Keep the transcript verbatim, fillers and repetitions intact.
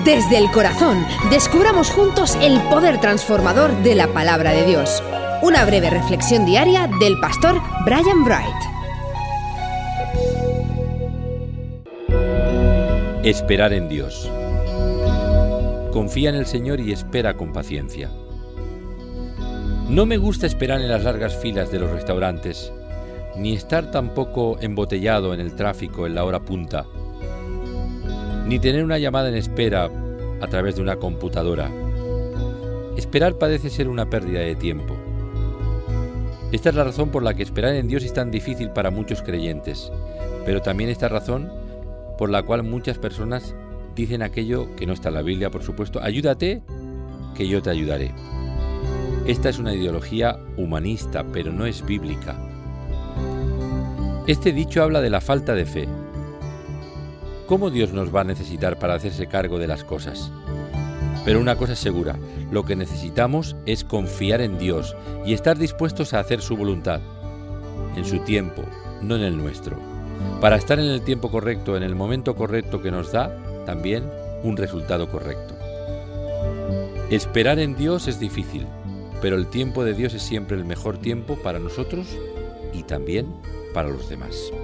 Desde el corazón, descubramos juntos el poder transformador de la palabra de Dios. Una breve reflexión diaria del pastor Brian Bright. Esperar en Dios. Confía en el Señor y espera con paciencia. No me gusta esperar en las largas filas de los restaurantes, ni estar tampoco embotellado en el tráfico en la hora punta, ni tener una llamada en espera a través de una computadora. Esperar parece ser una pérdida de tiempo. Esta es la razón por la que esperar en Dios es tan difícil para muchos creyentes, pero también esta razón por la cual muchas personas dicen aquello que no está en la Biblia, por supuesto: ayúdate, que yo te ayudaré. Esta es una ideología humanista, pero no es bíblica. Este dicho habla de la falta de fe. ¿Cómo Dios nos va a necesitar para hacerse cargo de las cosas? Pero una cosa es segura, lo que necesitamos es confiar en Dios y estar dispuestos a hacer su voluntad, en su tiempo, no en el nuestro, para estar en el tiempo correcto, en el momento correcto que nos da también un resultado correcto. Esperar en Dios es difícil, pero el tiempo de Dios es siempre el mejor tiempo para nosotros y también para los demás.